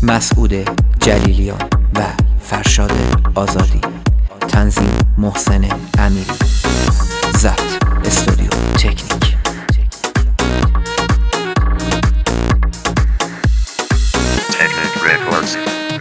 مسعود جلیلیان و فرشاد آزادی. تنظیم محسن امیری. ضبط استودیو تکنیک. Records.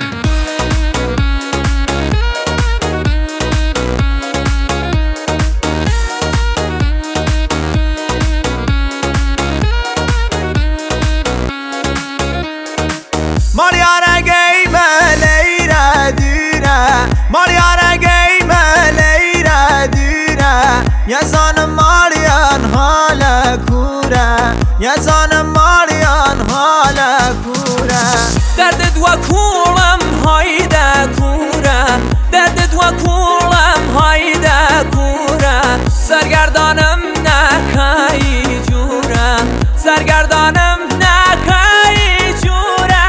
Mariana geyme leyre düne, Mariana geyme leyre düne. Yazanım Marian hala kure, yazanım Marian hala kure. Derdet ve kulem hayde kure, derdet ve kulem hayde kure. Sergerdanım ne kayi cure, sergerdanım ne kayi cure.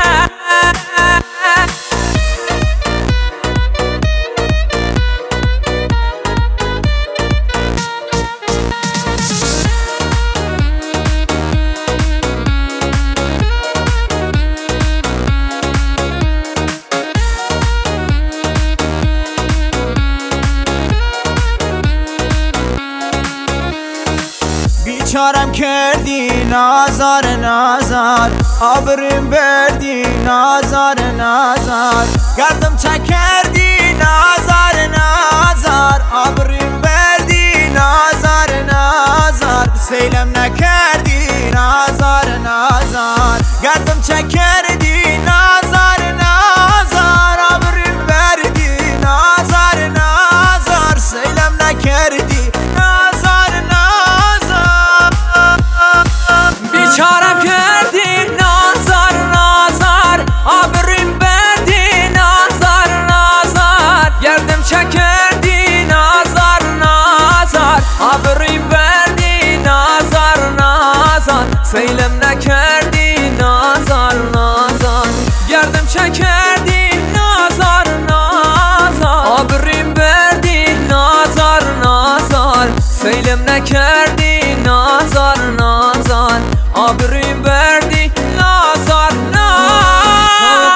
بیچارم کردی نازار نازار، آبریم بردی نازار نازار. گردم چکردی نازار نازار، آبریم بردی نازار نازار. سیلم نکردی نازار نازار، گردم چکردی نازار نازار. آبریم بردی نازار نازار، سیلم نکردی نازار نازار. بیچارم کردی نازار نازار، آبریم بردی نازار نازار. گردم چکردی نازار نازار، آبریم بردی نازار نازار. سیلم نکردی نازار نازار. گردم چکردی نازار نازار، آبریم بردی نازار نازار. سیلم نکردی نازار نازار، آبریم بردی نازار نازار.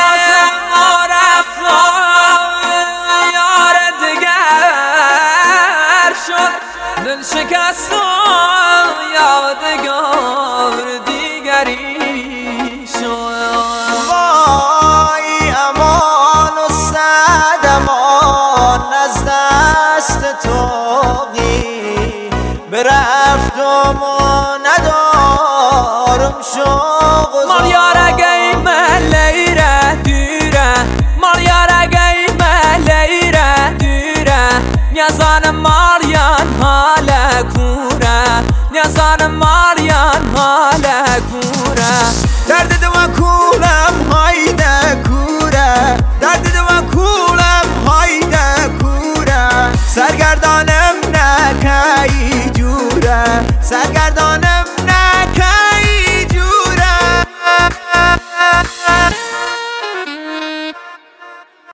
یار دگر شد دل شکست و یادگار دیگری شد. وای امان و صد امان از دست توقی، برفتم و ندارم شوق و مالیاره گیمه لیره دیره، مالیاره گیمه لیره دیره. نیازان ماریان حاله کوره، نیازان ماریان حاله کوره. درد دو کولم هایده کوره، درد دو کولم هایده کوره. سرگردانم نکی جوره، سرگردانم